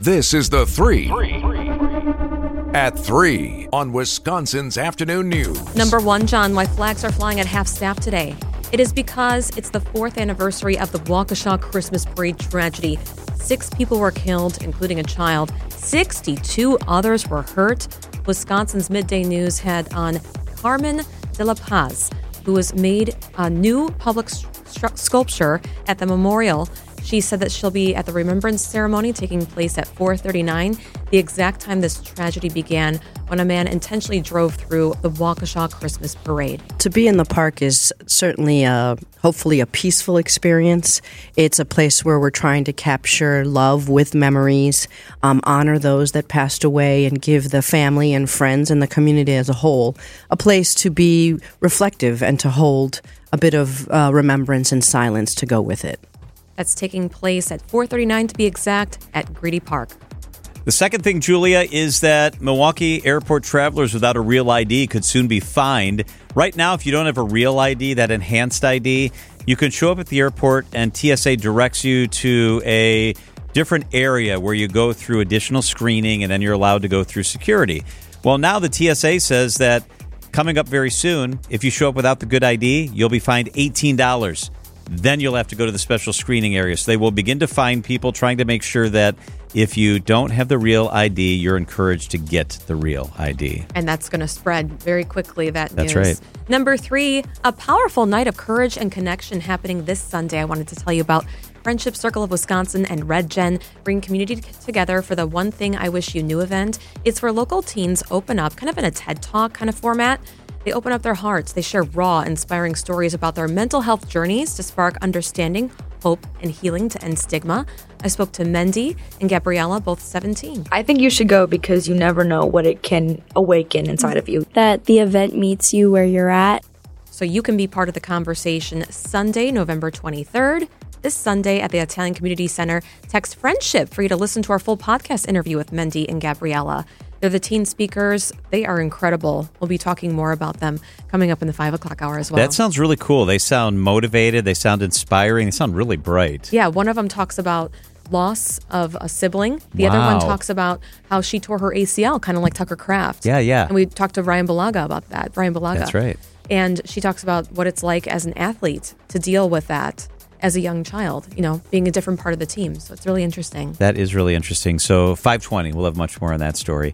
This is The Three. At 3 on Wisconsin's Afternoon News. Number 1, John, why flags are flying at half staff today. It is because it's the 4th anniversary of the Waukesha Christmas Parade tragedy. 6 people were killed, including a child. 62 others were hurt. Wisconsin's Midday News had on Carmen de la Paz, who has made a new public sculpture at the memorial. She said that she'll be at the remembrance ceremony taking place at 4:39, the exact time this tragedy began, when a man intentionally drove through the Waukesha Christmas Parade. To be in the park is certainly hopefully a peaceful experience. It's a place where we're trying to capture love with memories, honor those that passed away, and give the family and friends and the community as a whole a place to be reflective and to hold a bit of remembrance and silence to go with it. That's taking place at 4:39 to be exact at Greedy Park. The second thing, Julia, is that Milwaukee airport travelers without a real ID could soon be fined. Right now, if you don't have a real ID, that enhanced ID, you can show up at the airport and TSA directs you to a different area where you go through additional screening and then you're allowed to go through security. Well, now the TSA says that coming up very soon, if you show up without the good ID, you'll be fined $18. Then you'll have to go to the special screening area. So they will begin to fine people, trying to make sure that if you don't have the real ID, you're encouraged to get the real ID. And that's going to spread very quickly, that news. That's right. Number 3, a powerful night of courage and connection happening this Sunday. I wanted to tell you about Friendship Circle of Wisconsin and Red Gen bring community together for the One Thing I Wish You Knew event. It's where local teens open up, kind of in a TED Talk kind of format. They open up their hearts. They share raw, inspiring stories about their mental health journeys to spark understanding, hope, and healing to end stigma. I spoke to Mendy and Gabriella, both 17. I think you should go because you never know what it can awaken inside of you. That the event meets you where you're at. So you can be part of the conversation Sunday, November 23rd. This Sunday at the Italian Community Center. Text Friendship for you to listen to our full podcast interview with Mendy and Gabriella. They're the teen speakers. They are incredible. We'll be talking more about them coming up in the 5 o'clock hour as well. That sounds really cool. They sound motivated. They sound inspiring. They sound really bright. Yeah, one of them talks about loss of a sibling. The other one talks about how she tore her ACL, kind of like Tucker Kraft. Yeah. And we talked to Ryan Balaga about that. Brian Balaga. That's right. And she talks about what it's like as an athlete to deal with that as a young child, being a different part of the team. So it's really interesting. That is really interesting. So 5:20, we'll have much more on that story.